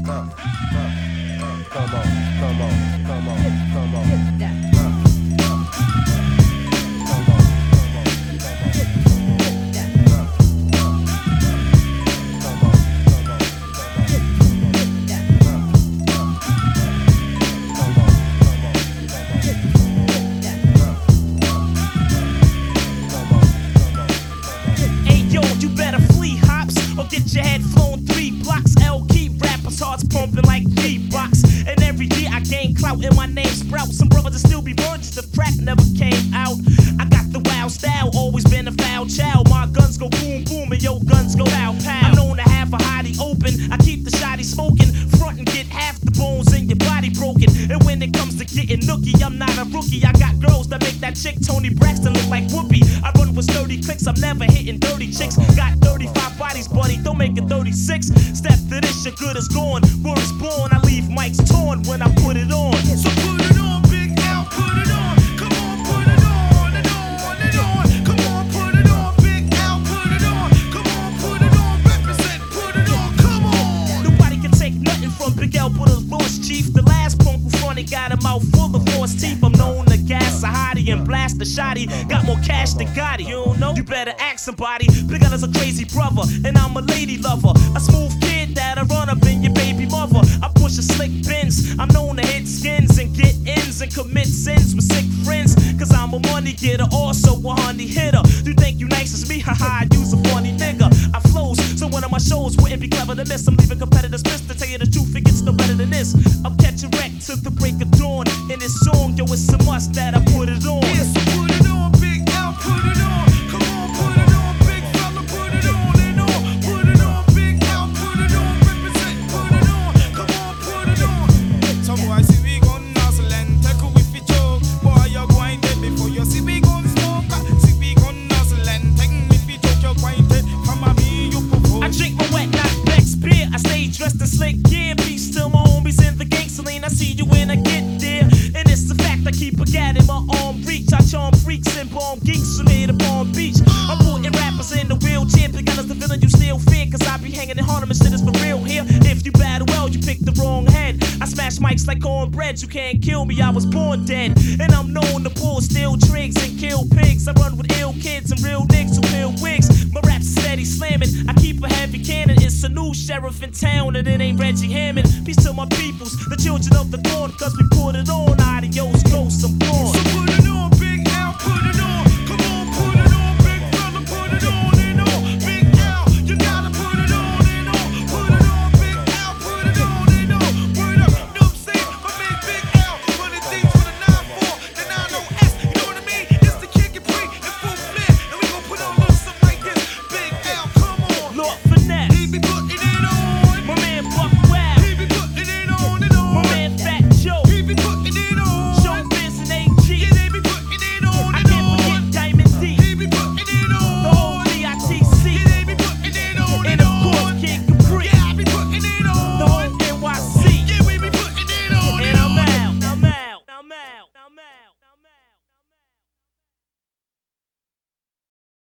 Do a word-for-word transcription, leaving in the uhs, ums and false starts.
Come on, come on, come on, come on. Get your head flown three blocks. L keep rappers' hearts pumping like beatbox. And every year I gain clout and my name sprouts. Some brothers that still be virgins, the crack never came out. I got the wild style, always been a foul child. My guns go boom boom and your guns go pow pow. I'm known to have a hottie open. I keep the shotty smoking. Front and get half the bones in your body broken. And when it comes to getting nookie, I'm not a rookie. I got girls that make that chick Tony Braxton look like Whoopi. I run with sturdy clicks, I'm never hitting dirty chicks. Got thirty-five bodies, buddy, don't make it thirty-six. Step to this, your good is gone. Word is born, I leave mics torn when I put it on. So put it on, Big L, put it on. Come on, put it on and on and on. Come on, put it on, Big L, put it on. Come on, put it on, represent, put it on, come on. Nobody can take nothing from Big L, but a lost chief. The last punk who fronted got a mouth full of false teeth. I'm known to gas a hottie and blast a shotty. Got more cash than Gotti, you don't know? You better ask somebody. Big L is a crazy brother, and I'm a lady lover. A smooth kid that'll run up in your baby mother. I push a slick Benz. I'm known to hit skins and get ins and commit sins with sick friends. Cause I'm a money getter, also a honey hitter. You think you nice as me? Haha, I use a funny nigga. I flows, so one of my shows wouldn't be clever to miss. I'm leaving competitors pissed. To tell you the truth, it gets no better than this. I'm catching wreck to the break of dawn. In this song, yo, it's a must that I put it on. Yeah, so put it on, Big L, put it on. Come on, put it on, big fella, put it on and on. Put it on, Big L, put it on, represent, put it on. Come on, put it on. Some boy see we gon' nuzzle and take a whiffy joke. Boy, you're going dead before you see we gon' smoke. See we gon' nuzzle and take a whiffy joke. You're going dead. Come on, me, you propose. I drink my wet, not Beck's beer. I stay dressed in slick gear. Peace to my homies in the gang. Celine, I see you when I get there. And it's the fact I keep a gat in my arm reach. I charm freaks and bomb geeks from here to Palm Beach. I'm putting rappers in the wheelchair. Big L is the villain you still fear. Cause I be hanging in Harlem and shit is for real here. If you battle well, you pick the wrong head. I smash mics like cornbread. You can't kill me, I was born dead. And I'm known to pull steel trigs and kill pigs. I run with ill kids and real niggas who peel wigs. My rap's steady slamming. I keep a heavy cannon. It's a new sheriff in town and it ain't Reggie Hammond. Peace to my peoples, the children of the corn. Cause we put it on. Adios, ghosts, I'm gone. So put it on.